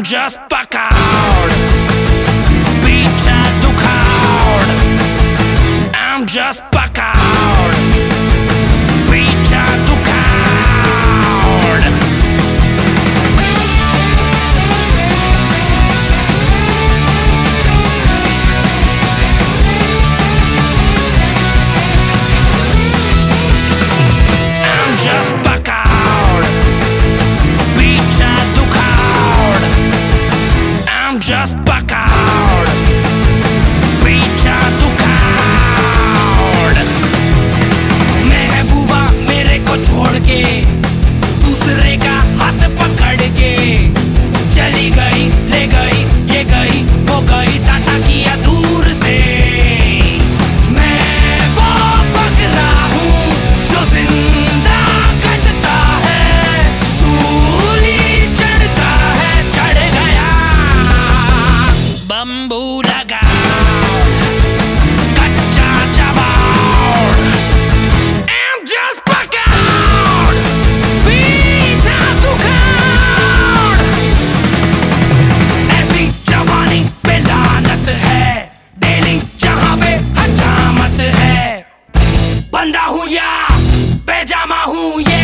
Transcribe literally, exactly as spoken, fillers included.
just pacard, pizza ducard. I'm just pacard, pizza ducard. I'm just pacard, pizza ducard. I'm just pacard, pizza ducard. महबूबा मेरे को छोड़ के दूसरे का हाथ पकड़ के चली गई, ले गई, ये गई, वो गई, टाटा किया दूर से। मैं वो बकरा हूँ जो जिंदा कटता है, सूली चढ़ता है, चढ़ गया बम्बू लगा कच्चा चबाड़। I'm just pacard, pizza ducard. ऐसी जवानी पे लानत है, डेली जहाँ पे हजामत है। बंदा हूँ या पैजामा हूँ ये